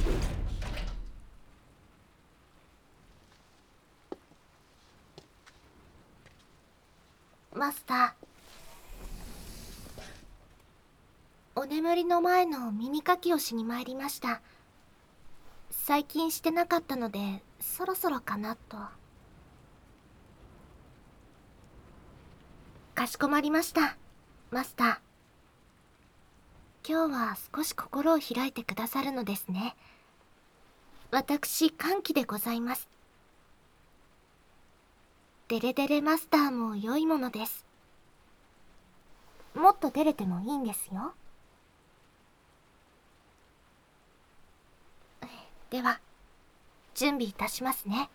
マスター、お眠りの前の耳かきをしに参りました。最近してなかったので、そろそろかなと。かしこまりました、マスター。今日は少し心を開いてくださるのですね。私、歓喜でございます。デレデレマスターも良いものです。もっとデレてもいいんですよ。では、準備いたしますね。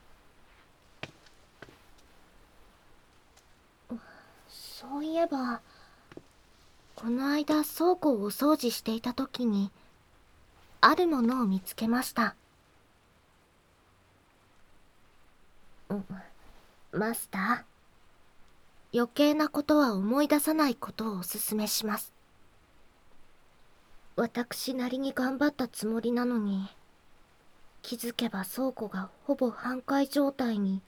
そういえば、この間倉庫をお掃除していた時に、あるものを見つけました。マスター、余計なことは思い出さないことをお勧めします。私なりに頑張ったつもりなのに、気づけば倉庫がほぼ半壊状態に。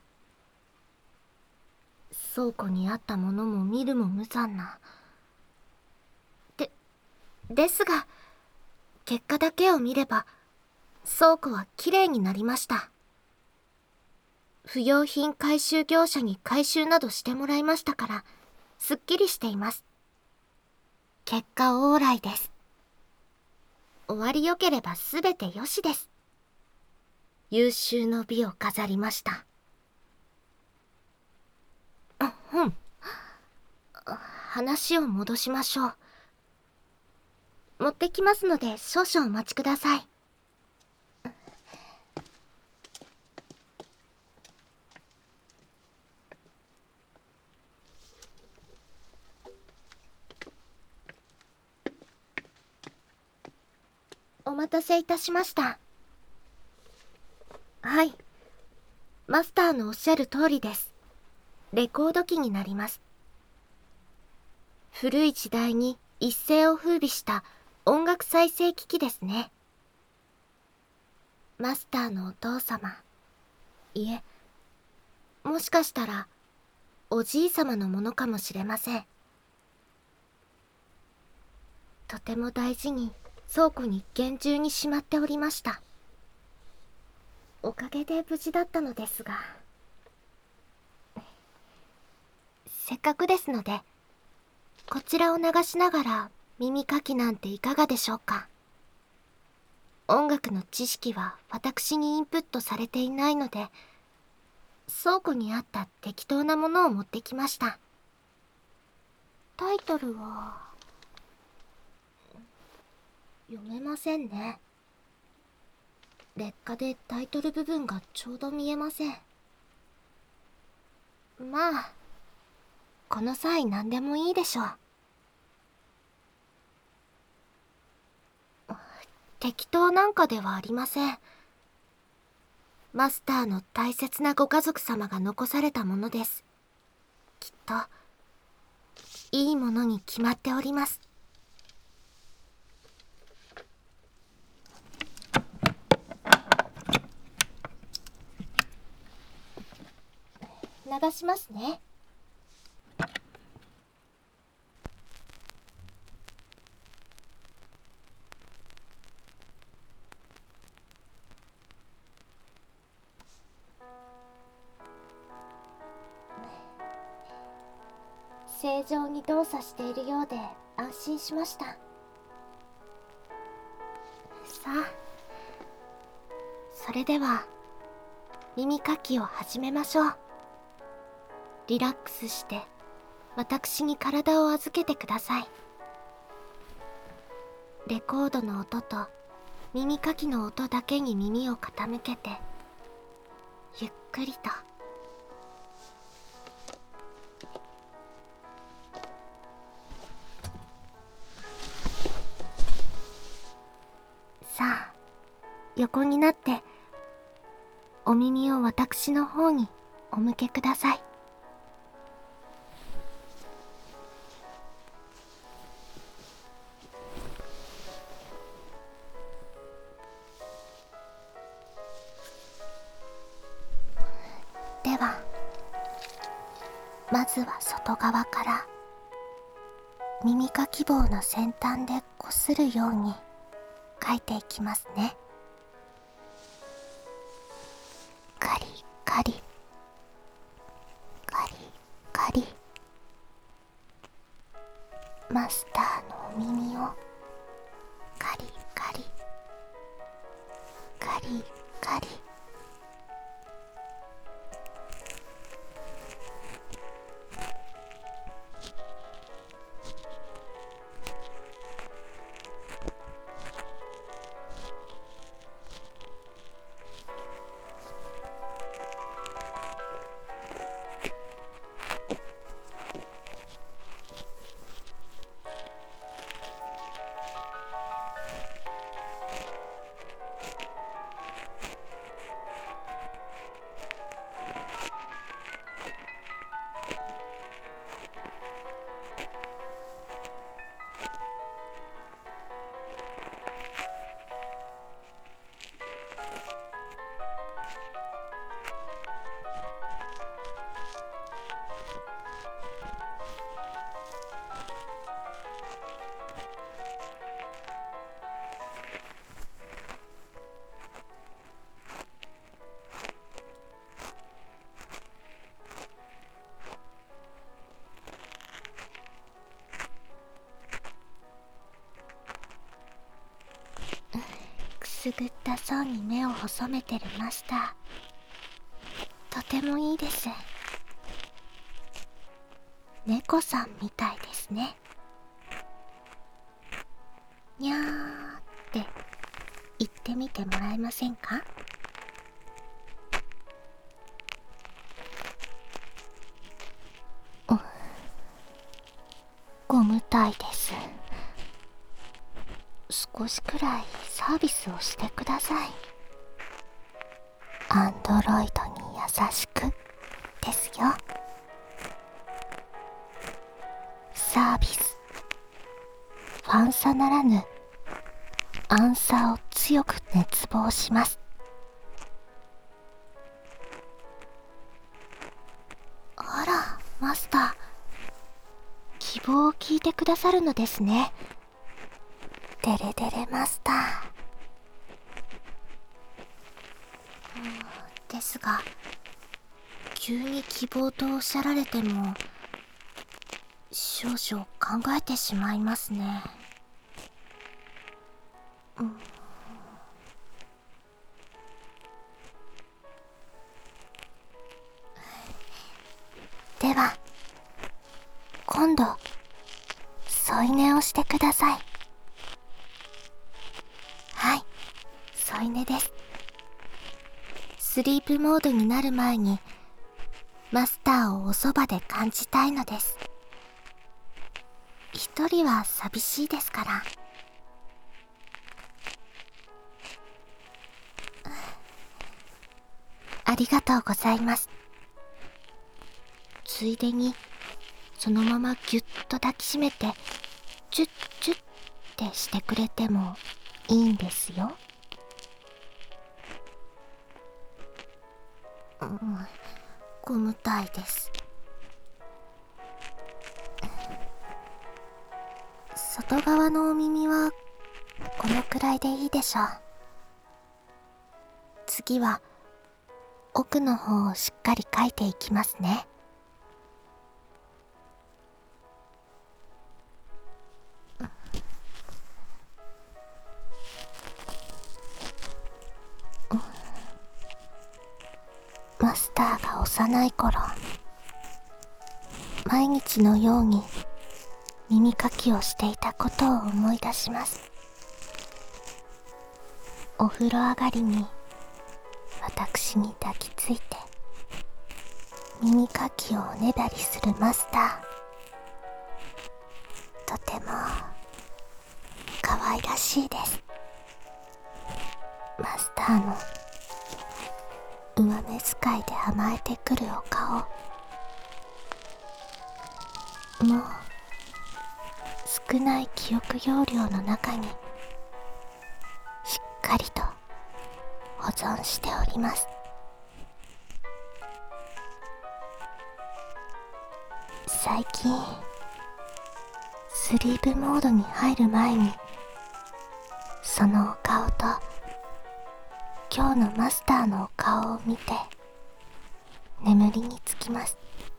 倉庫にあったものも見るも無残な。ですが、結果だけを見れば、倉庫はきれいになりました。不用品回収業者に回収などしてもらいましたから、すっきりしています。結果オーライです。終わりよければすべてよしです。優秀の美を飾りました。話を戻しましょう。持ってきますので少々お待ちください。お待たせいたしました。はい。マスターのおっしゃる通りです。レコード機になります。古い時代に一世を風靡した音楽再生機器ですね。マスターのお父様、いえ、もしかしたらおじい様のものかもしれません。とても大事に倉庫に厳重にしまっておりました。おかげで無事だったのですが、せっかくですのでこちらを流しながら耳かきなんていかがでしょうか。音楽の知識は私にインプットされていないので、倉庫にあった適当なものを持ってきました。タイトルは読めませんね。劣化でタイトル部分がちょうど見えません。まあ、この際何でもいいでしょう。適当なんかではありません。マスターの大切なご家族様が残されたものです。きっといいものに決まっております。流しますね。正常に動作しているようで安心しました。さあ、それでは耳かきを始めましょう。リラックスして私に体を預けてください。レコードの音と耳かきの音だけに耳を傾けて、ゆっくりと。さあ、横になってお耳を私の方にお向けください。 では、まずは外側から耳かき棒の先端でこするように描いていきますね。カリカリカリカリ、マスターのお耳をカリカリカリカリ。くすぐったそうに目を細めてるマスター、とてもいいです。猫さんみたいですね。にゃーって言ってみてもらえませんか？ゴムたいです。少しくらいサービスをしてください。アンドロイドに優しくですよ。サービス、ファンサならぬアンサを強く熱望します。あら、マスター、希望を聞いてくださるのですね。デレデレマスター。ですが、急に希望とおっしゃられても少々考えてしまいますね。では今度添い寝をしてください。はい、添い寝です。スリープモードになる前にマスターをおそばで感じたいのです。一人は寂しいですから。ありがとうございます。ついでにそのままぎゅっと抱きしめてチュッチュッってしてくれてもいいんですよ。ゴムたいです。外側のお耳はこのくらいでいいでしょう。次は奥の方をしっかり描いていきますね。マスターが幼い頃、毎日のように耳かきをしていたことを思い出します。お風呂上がりに私に抱きついて耳かきをおねだりするマスター、とても可愛らしいです。マスターの上目遣いで甘えてくるお顔、もう少ない記憶容量の中にしっかりと保存しております。 最近スリープモードに入る前にそのお顔と今日のマスターのお顔を見て眠りにつきます。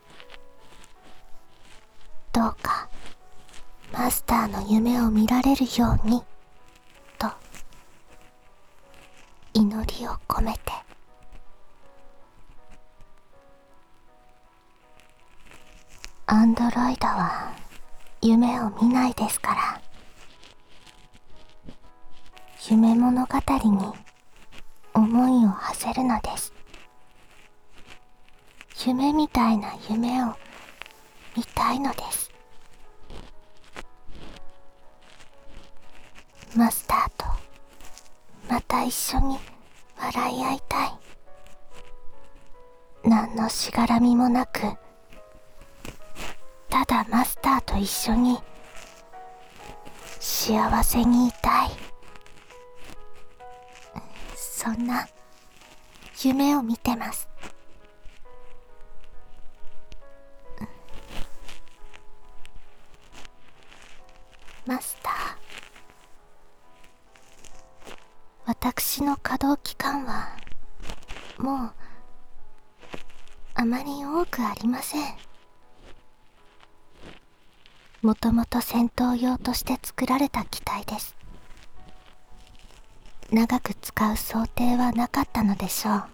どうかマスターの夢を見られるようにと祈りを込めて。アンドロイドは夢を見ないですから、夢物語に思いを馳せるのです。夢みたいな夢を見たいのです。マスターとまた一緒に笑い合いたい。何のしがらみもなく、ただマスターと一緒に幸せにいたい。そんな夢を見てます。マスター、私の稼働期間はもうあまり多くありません。もともと戦闘用として作られた機体です。長く使う想定はなかったのでしょう。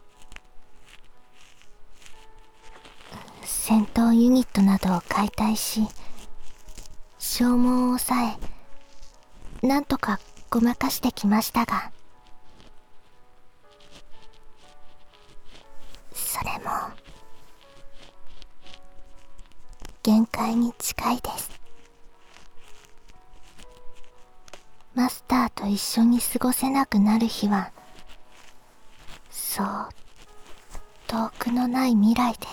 戦闘ユニットなどを解体し、消耗を抑え、なんとかごまかしてきましたが、それも限界に近いです。マスターと一緒に過ごせなくなる日はそう遠くのない未来です。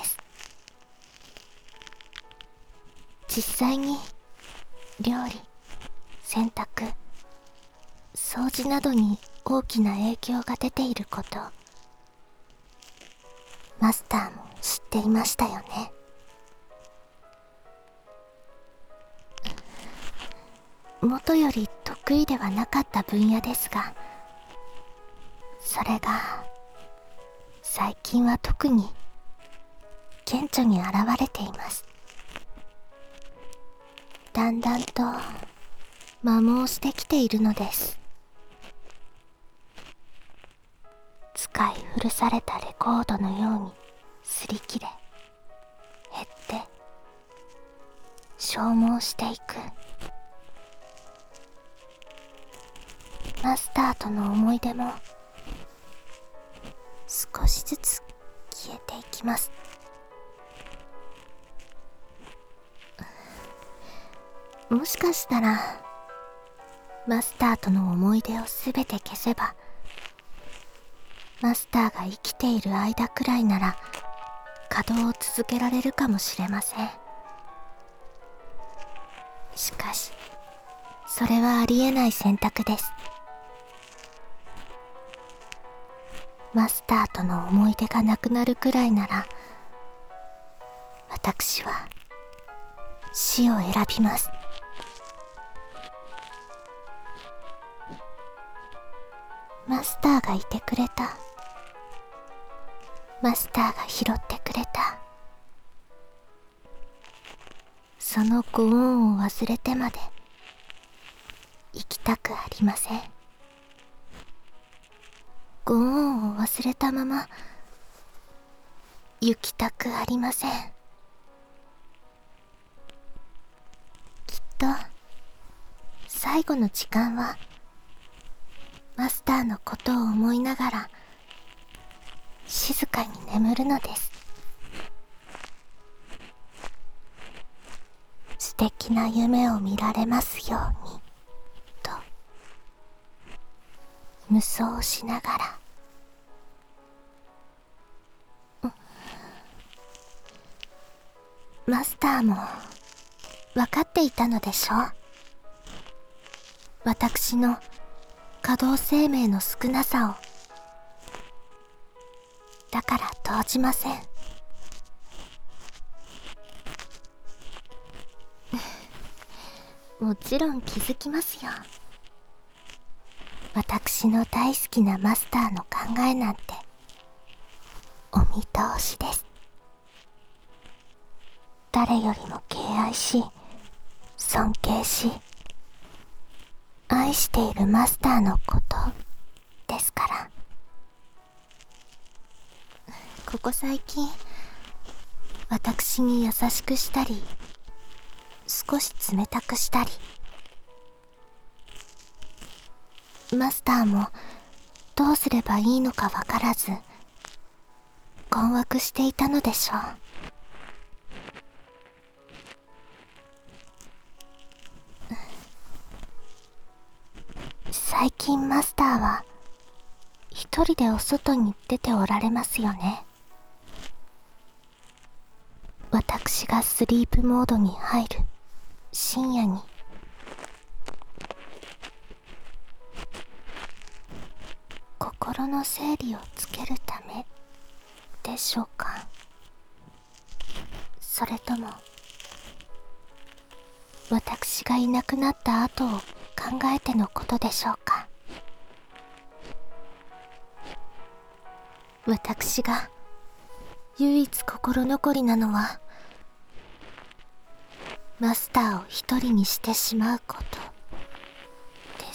実際に料理、洗濯、掃除などに大きな影響が出ていること、マスターも知っていましたよね。元より得意ではなかった分野ですが、それが最近は特に顕著に現れています。だんだんと摩耗してきているのです。使い古されたレコードのように擦り切れ、減って消耗していく。マスターとの思い出も少しずつ消えていきます。もしかしたらマスターとの思い出をすべて消せば、マスターが生きている間くらいなら稼働を続けられるかもしれません。しかしそれはありえない選択です。マスターとの思い出がなくなるくらいなら、私は死を選びます。マスターがいてくれた。マスターが拾ってくれた。そのご恩を忘れてまで生きたくありません。ご恩を忘れたまま行きたくありません。きっと最後の時間はマスターのことを思いながら静かに眠るのです。素敵な夢を見られますようにと無双しながら。マスターも分かっていたのでしょう。私の稼働生命の少なさを。だから動じません。 もちろん気づきますよ。私の大好きなマスターの考えなんてお見通しです。誰よりも敬愛し、尊敬し、愛しているマスターのことですから。ここ最近、私に優しくしたり、少し冷たくしたり、マスターもどうすればいいのかわからず、困惑していたのでしょう。最近マスターは一人でお外に出ておられますよね。私がスリープモードに入る深夜に。心の整理をつけるためでしょうか。それとも私がいなくなった後を考えてのことでしょうか。私が唯一心残りなのはマスターを一人にしてしまうことです。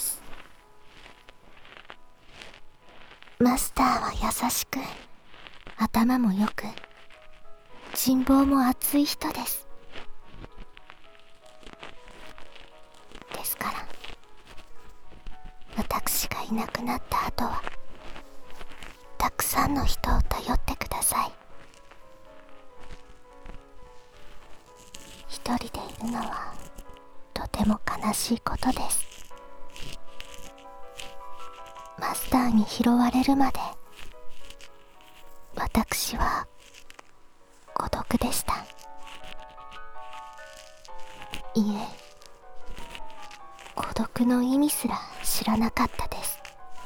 マスターは優しく、頭も良く、人望も厚い人です。ですから、私がいなくなった後は、たくさんの人を頼ってください。一人でいるのは、とても悲しいことです。マスターに拾われるまで、私は孤独でした。いえ、孤独の意味すら知らなかったです。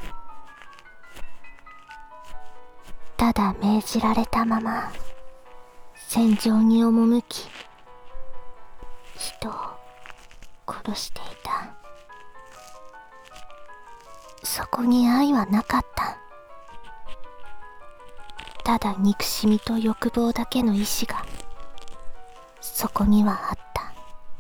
ただ命じられたまま戦場に赴き、人を殺していた。そこに愛はなかった。ただ憎しみと欲望だけの意志がそこにはあった。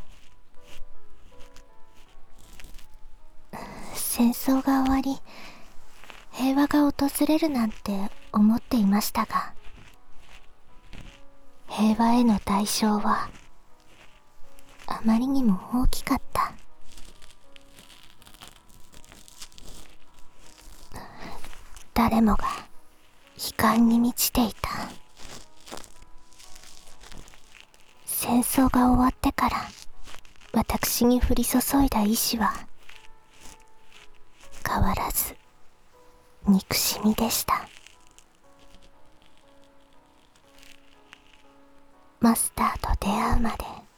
戦争が終わり、平和が訪れるなんて思っていましたが、平和への代償はあまりにも大きかった。誰もが悲観に満ちていた。戦争が終わってから私に降り注いだ意志は変わらず憎しみでした。マスターと出会うまで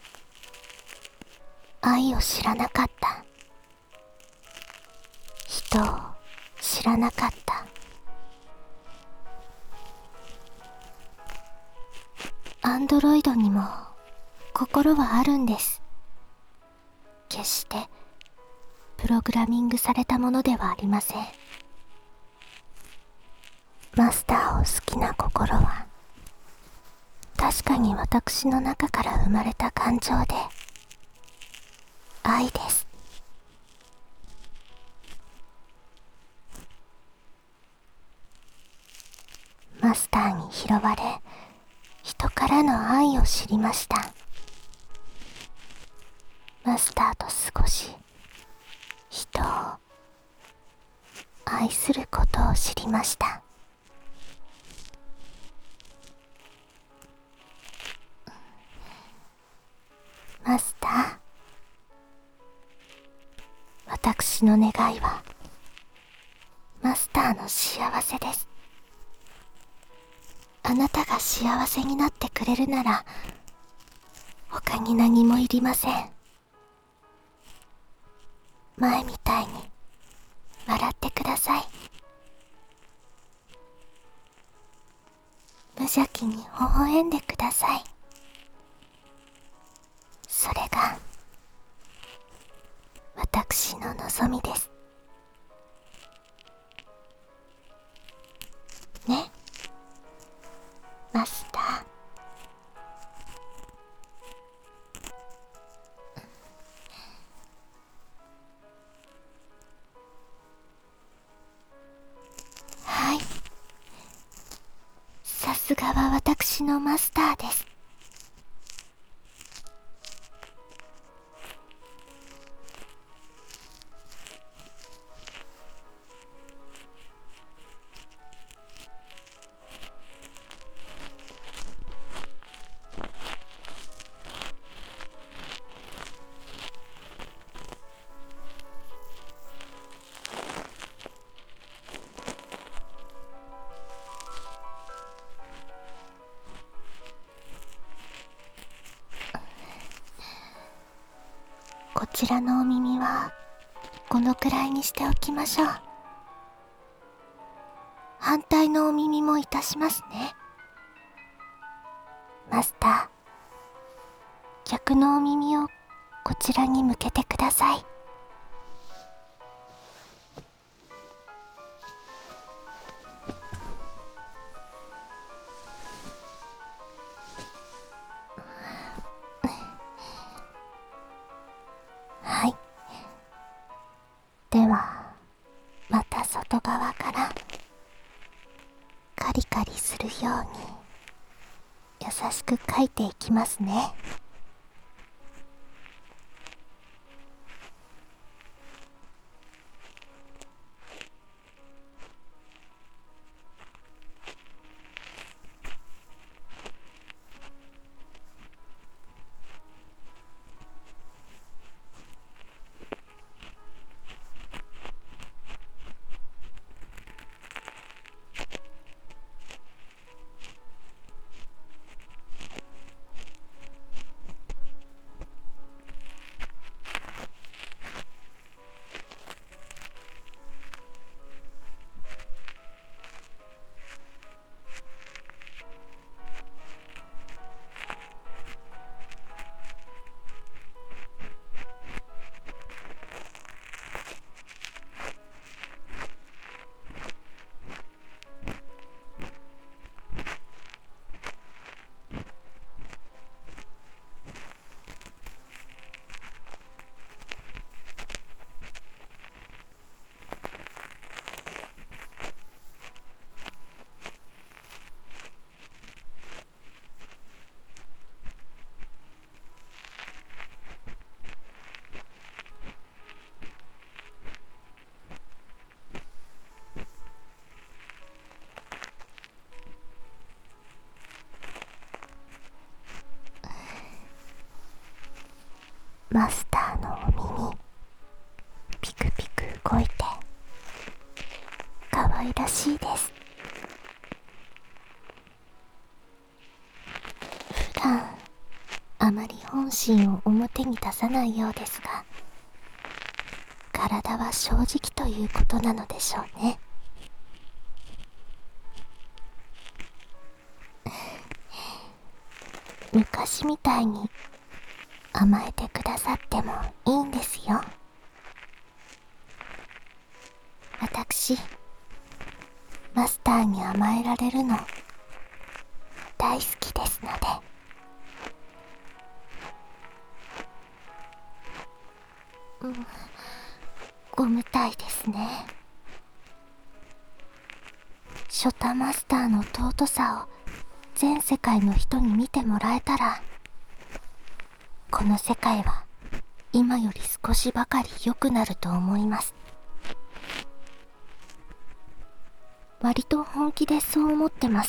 愛を知らなかった。人を知らなかった。アンドロイドにも心はあるんです。決してプログラミングされたものではありません。マスターを好きな心は確かに私の中から生まれた感情で愛です。マスターに拾われ、人からの愛を知りました。マスターと過ごし、人を愛することを知りました。マスター、私の願いはマスターの幸せです。あなたが幸せになってくれるなら他に何もいりません。前みたいに笑ってください。無邪気に微笑んでください。それがすがは私のマスターです。こちらのお耳はこのくらいにしておきましょう。反対のお耳もいたしますね。マスター、逆のお耳をこちらに向けてください。はい。では、また外側からカリカリするように優しく描いていきますね。マスターのお耳、ピクピク動いて可愛らしいです。普段あまり本心を表に出さないようですが、体は正直ということなのでしょうね。昔みたいに甘えてくださってもいいんですよ。私、マスターに甘えられるの大好きですので。ご無体ですね。ショタマスターの尊さを全世界の人に見てもらえたら、この世界は今より少しばかり良くなると思います。割と本気でそう思ってます。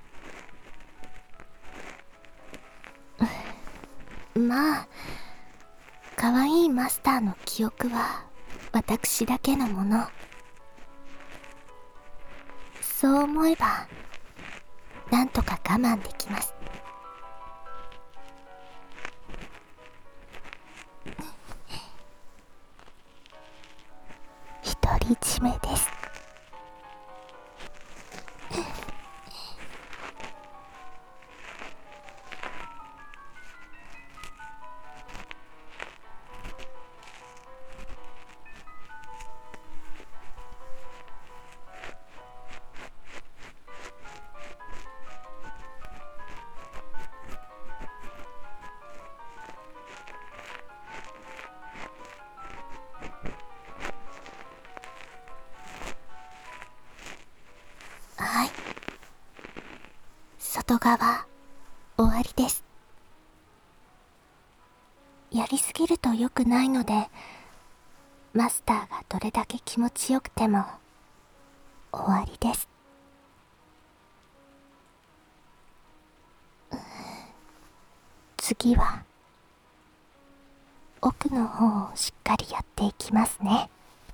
まあ、可愛いマスターの記憶は私だけのもの。そう思えばなんとか我慢できます。独り占めです。 外側終わりです。やりすぎると良くないので、マスターがどれだけ気持ちよくても終わりです。次は奥の方をしっかりやっていきますね。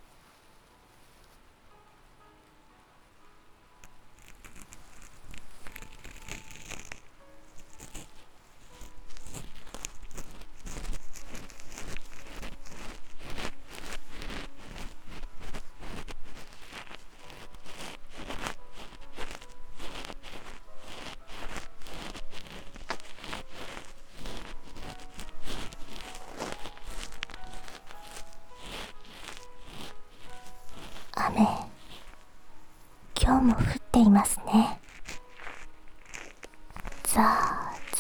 雨、今日も降っていますね。ザーザ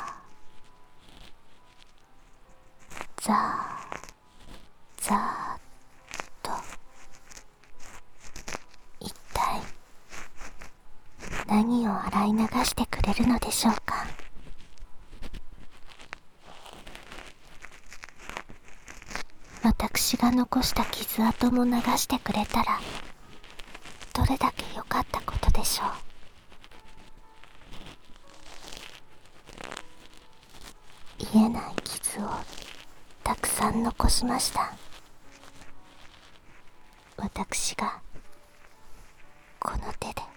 ーザーザーっと。一体何を洗い流してくれるのでしょうか。私が残した傷跡も流してくれたらどれだけ良かったことでしょう。癒えない傷をたくさん残しました。私がこの手で。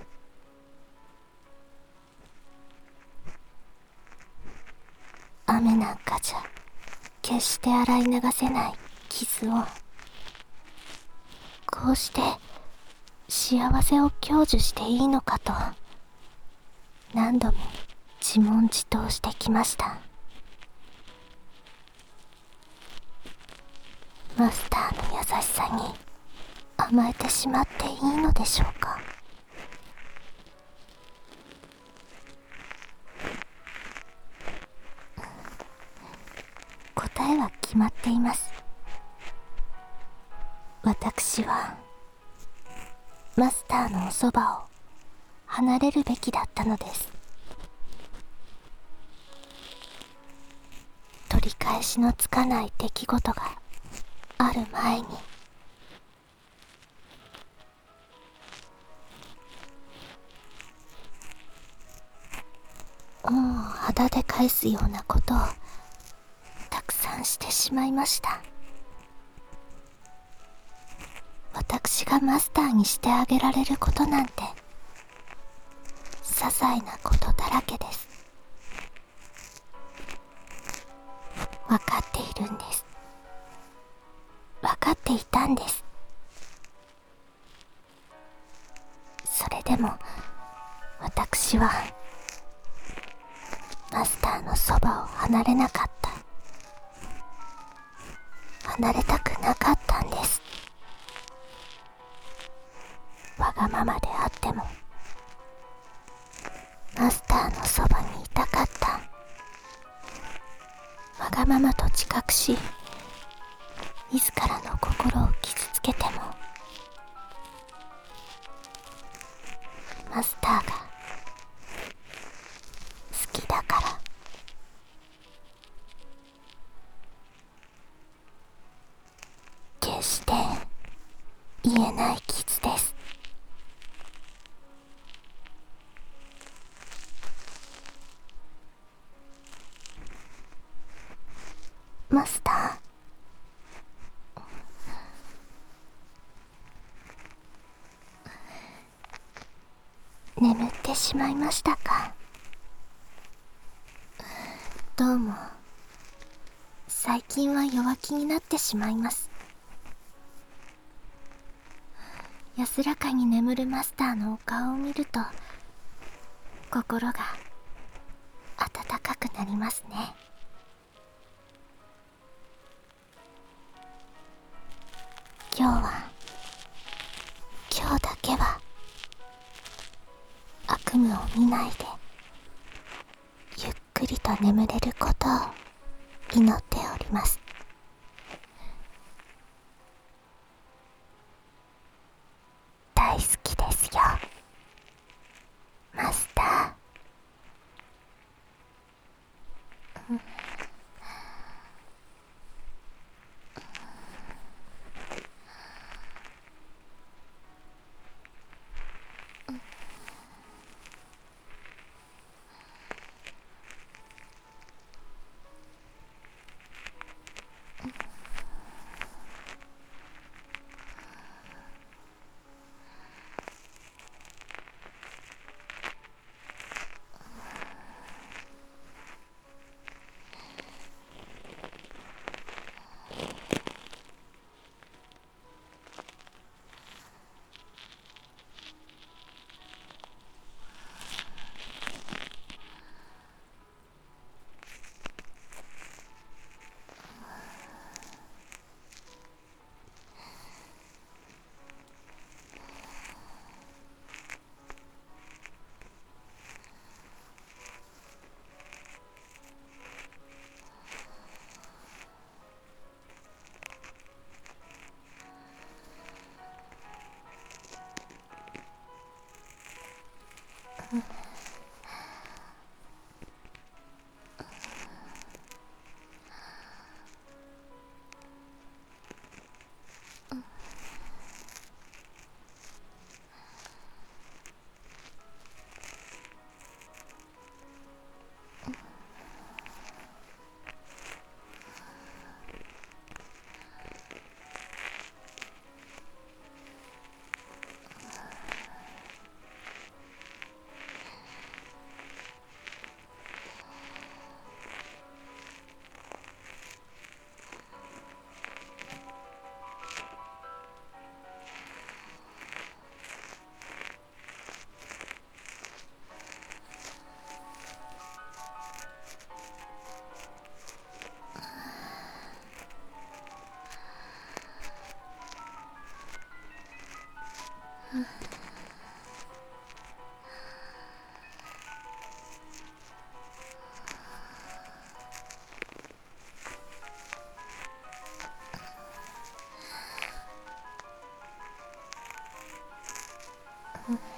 雨なんかじゃ決して洗い流せない傷を、こうして幸せを享受していいのかと何度も自問自答してきました。マスターの優しさに甘えてしまっていいのでしょうか。答えは決まっています。私はマスターのおそばを離れるべきだったのです。取り返しのつかない出来事がある前に。もう肌で返すようなことをたくさんしてしまいました。私がマスターにしてあげられることなんて些細なことだらけです。分かっているんです。分かっていたんです。それでも私はマスターのそばを離れなかった。離れたくなかったんです。わがままであってもマスターのそばにいたかった。わがままと自覚し、自らの心を傷つけてもマスターが好きだから。決して言えない傷です。マスター、眠ってしまいましたか。どうも最近は弱気になってしまいます。安らかに眠るマスターのお顔を見ると心が温かくなりますね。今日だけは悪夢を見ないでゆっくりと眠れることを祈っております。大好きですよマスター。 うん。